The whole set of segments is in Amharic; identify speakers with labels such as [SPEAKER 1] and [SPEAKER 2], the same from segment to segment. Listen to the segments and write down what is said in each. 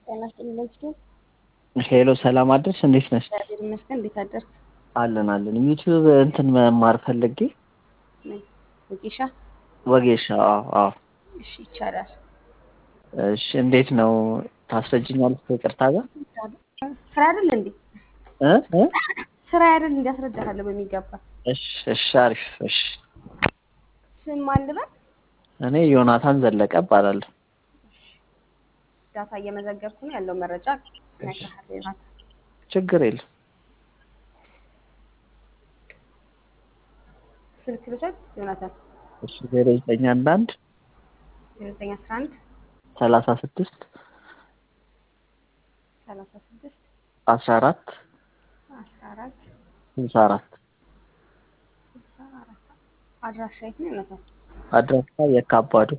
[SPEAKER 1] ጤና ይስጥልኝ።
[SPEAKER 2] ሄሎ ሰላም አደርሽ እንዴት ነሽ?
[SPEAKER 1] እግዚአብሔር ይመስገን። እንዴት አደርክ?
[SPEAKER 2] አለን ዩቲዩብ እንትን መማር ፈልጌ ወጌሻ አዎ
[SPEAKER 1] እሺ ይቻላል።
[SPEAKER 2] እሺ እንዴት ነው ታስረጅኛለሽ? ይቅርታ ጋር
[SPEAKER 1] ስራ አይደል እንዴ?
[SPEAKER 2] እ
[SPEAKER 1] ስራ አይደል እንዴ? አስረዳሃለሁ በሚገባ።
[SPEAKER 2] እሺ አሪፍ እሺ።
[SPEAKER 1] ስም ማን ልበል?
[SPEAKER 2] እኔ ዮናታን ዘለቀ እባላለሁ።
[SPEAKER 1] ዳታ እየመዘገብኩ ነው ያለው መረጃ ነካሃለ ይላል።
[SPEAKER 2] ችግር የለም።
[SPEAKER 1] ስልክ ልሰጥ ዮናታን።
[SPEAKER 2] እሺ 0911
[SPEAKER 1] 911
[SPEAKER 2] 36
[SPEAKER 1] 36
[SPEAKER 2] 14
[SPEAKER 1] 14
[SPEAKER 2] 64
[SPEAKER 1] አድራሻ የት ነው ዮናታን?
[SPEAKER 2] አድራሻ የካባዱ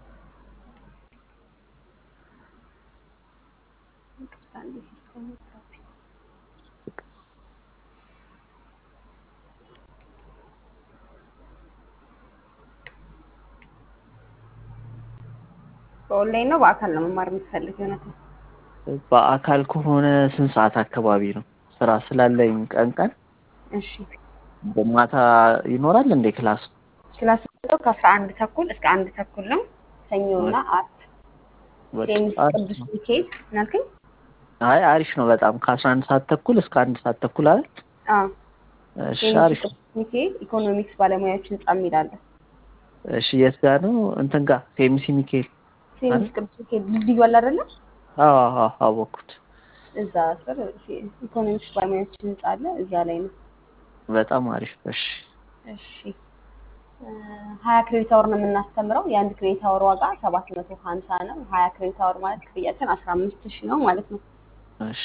[SPEAKER 1] በኦንላይን ነው በአካል ነው መማር የምትፈልግ ዮናታን?
[SPEAKER 2] በአካል ከሆነ ስንት ሰዓት አካባቢ ነው? ስራ ስላለኝ ቀን
[SPEAKER 1] እሺ
[SPEAKER 2] በማታ ይኖራል እንዴ ክላስ?
[SPEAKER 1] ክላስ ከ11 ተኩል እስከ 1 ተኩል ነው። ሰኞና አርብ ሴሚስ ቅዱስ ሚካኤል ናልከኝ?
[SPEAKER 2] አይ አሪፍ ነው በጣም ከ11 ሰዓት ተኩል እስከ 1 ሰዓት ተኩል አይደል?
[SPEAKER 1] አዎ
[SPEAKER 2] እሺ
[SPEAKER 1] ሴሚስ
[SPEAKER 2] አሪፍ።
[SPEAKER 1] ቅዱስ ሚካኤል ኢኮኖሚክስ ባለሙያዎች ህንጻ የሚል አለ።
[SPEAKER 2] እሺ የት ጋር ነው? እንትን ጋር ሴሚሲ ሚካኤል
[SPEAKER 1] ሴሚስ ቅዱስ ሚካኤል ድልድዩ አለ አይደለ?
[SPEAKER 2] አዎ አወኩት።
[SPEAKER 1] እዛ ስር ኢኮኖሚክስ ባለሙያዎች ህንጻ አለ፣ እዛ ላይ ነው።
[SPEAKER 2] በጣም አሪፍ።
[SPEAKER 1] እሺ 20 ክሬዲት አወር ነው የምናስተምረው። የአንድ ክሬዲት አወር ዋጋ 750 ነው። 20 ክሬዲት አወር ማለት ክፍያችን 15000 ነው ማለት ነው።
[SPEAKER 2] እሺ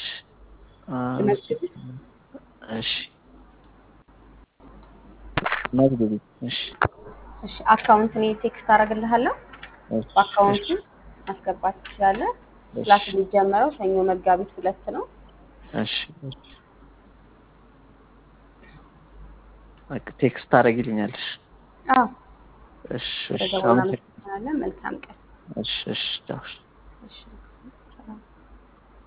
[SPEAKER 2] መዝግቢ።
[SPEAKER 1] እሺ አካውንት እኔ ቴክስት አደርግልሃለሁ። በአካውንቱ ማስገባት ትችላለህ። ክላስ የሚጀመረው ሰኞ መጋቢት 2 ነው።
[SPEAKER 2] እሺ ቴክስት ታደርጊልኛለሽ?
[SPEAKER 1] አዎ
[SPEAKER 2] እሺ
[SPEAKER 1] መልካም ቀን።
[SPEAKER 2] እሺ